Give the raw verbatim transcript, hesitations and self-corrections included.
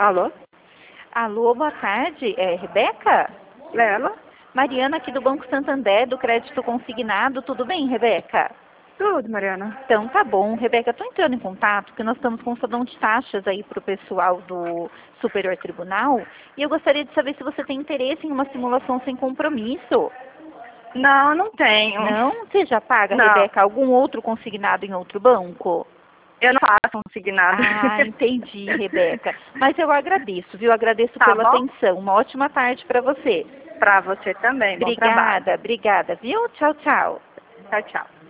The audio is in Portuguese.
Alô? Alô, boa tarde. É Rebeca? Lela? Mariana aqui do Banco Santander, do Crédito Consignado. Tudo bem, Rebeca? Tudo, Mariana. Então tá bom. Rebeca, estou entrando em contato porque nós estamos com um sabão de taxas aí para o pessoal do Superior Tribunal e eu gostaria de saber se você tem interesse em uma simulação sem compromisso. Não, não tenho. Não? Você já paga, Não. Rebeca, algum outro consignado em outro banco? Eu não faço consignado. Ah, entendi, Rebeca. Mas eu agradeço, viu? Agradeço Tá pela bom? atenção. Uma ótima tarde para você. Pra você também. Bom trabalho. Obrigada, obrigada, viu? Tchau, tchau. Tchau, tchau.